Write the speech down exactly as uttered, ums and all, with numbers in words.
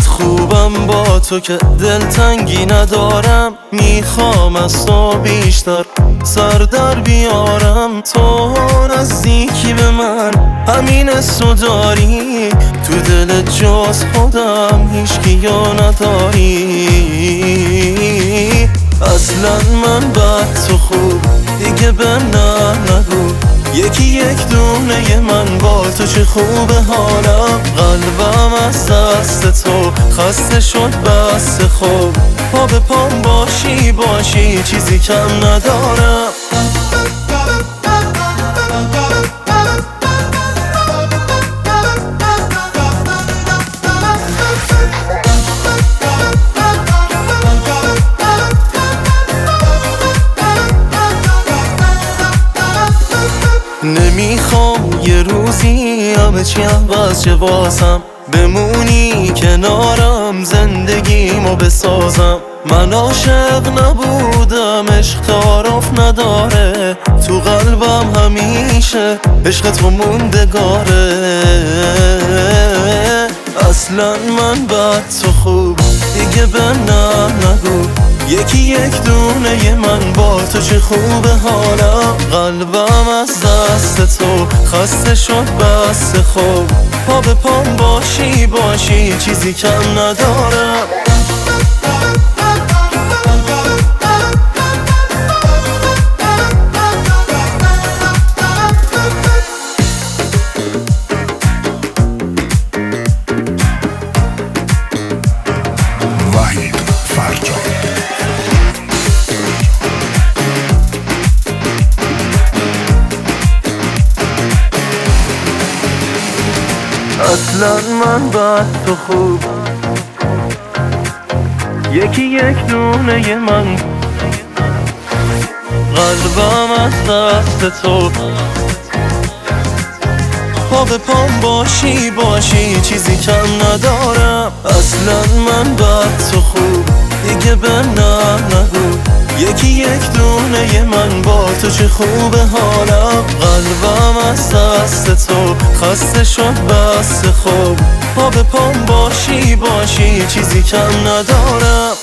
انقدر خوبم با تو که دلتنگی ندارم. میخوام از تو بیشتر سر در بیارم. تو نزدیکی به من همین حسو داری، تو دل جز خودم هیچکیو نداری. اصلا من بد تو خوب دیگه به نه نگو، یکی یک دونه من با تو چه خوبه حالم. قلبم از دست تو خسته شد بس خوب، پا به پام باشی باشی چیزی کم ندارم. نمیخوام یه روزی همه چی عوض شه واسم، بمونی کنارم زندگیمو بسازم. من عاشق نبودم، عشق تعارف نداره، تو قلبم همیشه عشق تو موندگاره. اصلا من بد تو خوب دیگه به نه نگو، یکی یک دونه من با تو چه خوبه حالم. قلبم از دست تو خسته شد بس خوب، پا به پام باشی باشی چیزی کم ندارم. اصلا من بد تو خوب یکی یک دونه من، قلبم از دست تو پا به پام باشی باشی چیزی کم ندارم. اصلا من بد تو خوب دیگه به نه نگو، یکی یک دونه من با تو چه خوبه حالم. قلبم از دست تو خسته شد بس خوب، پا به پام باشی باشی چیزی کم ندارم.